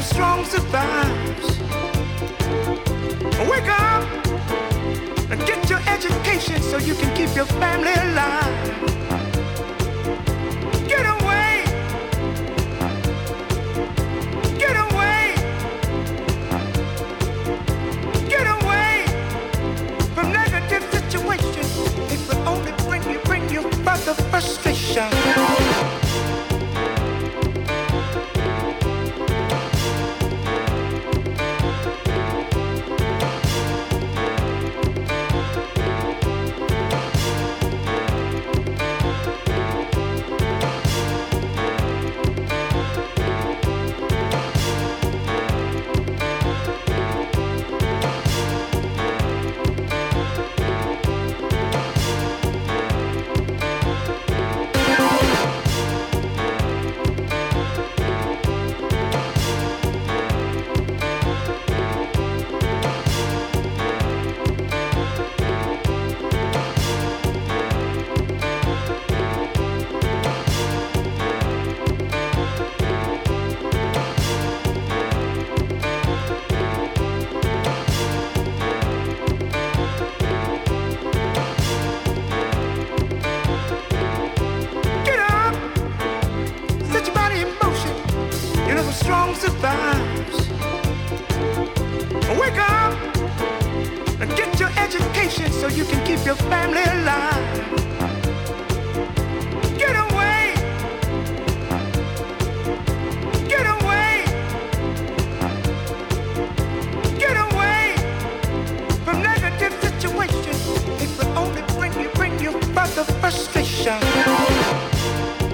strong survives. Wake up and get your education so you can keep your family alive. Get away, get away, get away from negative situations. It will only bring you further frustration. Strong survives. Wake up and get your education so you can keep your family alive. Get away, get away, get away from negative situations. It will only bring you further frustration.